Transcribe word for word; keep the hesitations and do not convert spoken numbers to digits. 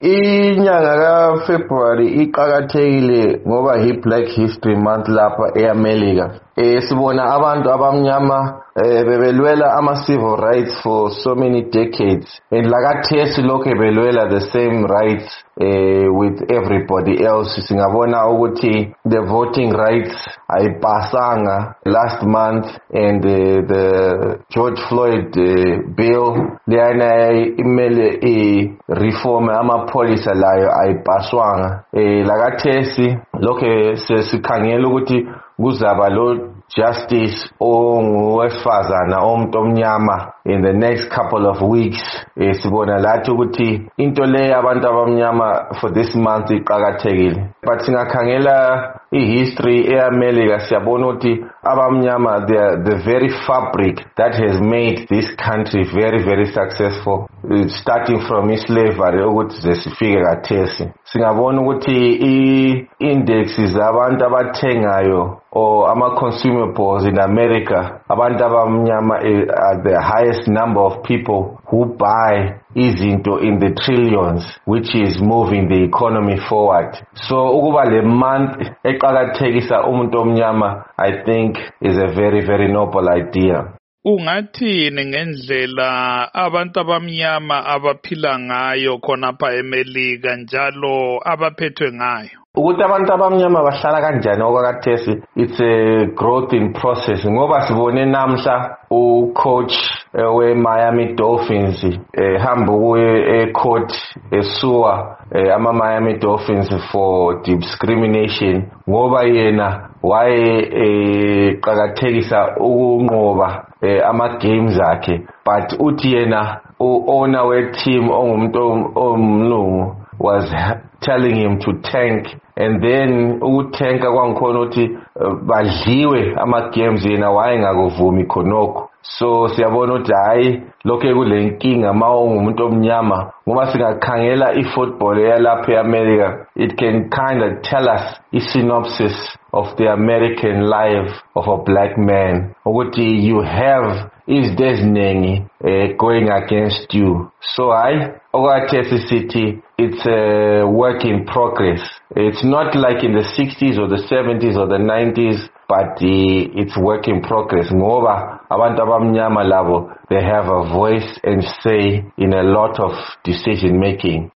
Inyanga kaFebruary iqhakathekile ngoba hi Black History Month lapha eAmelika. Eh sibona abantu abamnyama bebelwela ama civil rights for so many decades, and lakathesi lokho belwela the same rights uh, with everybody else. Singabona ukuthi the voting rights ayipasanga last month, and uh, the George Floyd uh, bill leyana imele i reform amapolisa layo ayipaswanga. Eh lakathesi lokho sesikhangela ukuthi kuzaba lo justice ongowesifazana omuntu omnyama in the next couple of weeks. Eh sibona lathi ukuthi into le abantu abamnyama for this month iqhakathekile, but singakhangela ihistory eAmelika siyabona ukuthi abamnyama they are the very fabric that has made this country very very successful, starting from slavery ukuthi zesifike kathesi. Singabona ukuthi i-index zabantu abathengayo or ama-consumables in America, abantu abamnyama are the highest number of people who buy izinto in the trillions, which is moving the economy forward. So ukuba le month eqhakathekisa umuntu omnyama, I think is a very very noble idea. Ungathini ngendlela abantu abamnyama abaphila ngayo khonapha eMelika njalo abaphethwe ngayo? Ukuthi abantu abamnyama bahlala kanjani okwakathesi, it's a growth in process. Ngoba sibone namhla ucoach we Miami Dolphins ehamba kuye ecourt esuwa ama Miami Dolphins for discrimination ngoba yena waye eqhakathekisa ukunqoba ama games akhe, but uthi yena u-owner we team ongumuntu omlungu was telling him to tank, and then ukuthenka kwangikhona ukuthi badliwe ama games yena wayengakuvumi khonokho. So siyabona ukuthi hayi lokho kule nkinga mawu umuntu omnyama ngoba singakhangela ifootball yalapha eAmerica, it can kind of tell us a synopsis of the American life of a black man, ukuthi you have is deziningi uh, going against you. So I okwathesi city, it's a work in progress. It's not like in the sixties or the seventies or the nineties, but the, it's work in progress. Ngoba abantu abamnyama labo, they have a voice and say in a lot of decision making.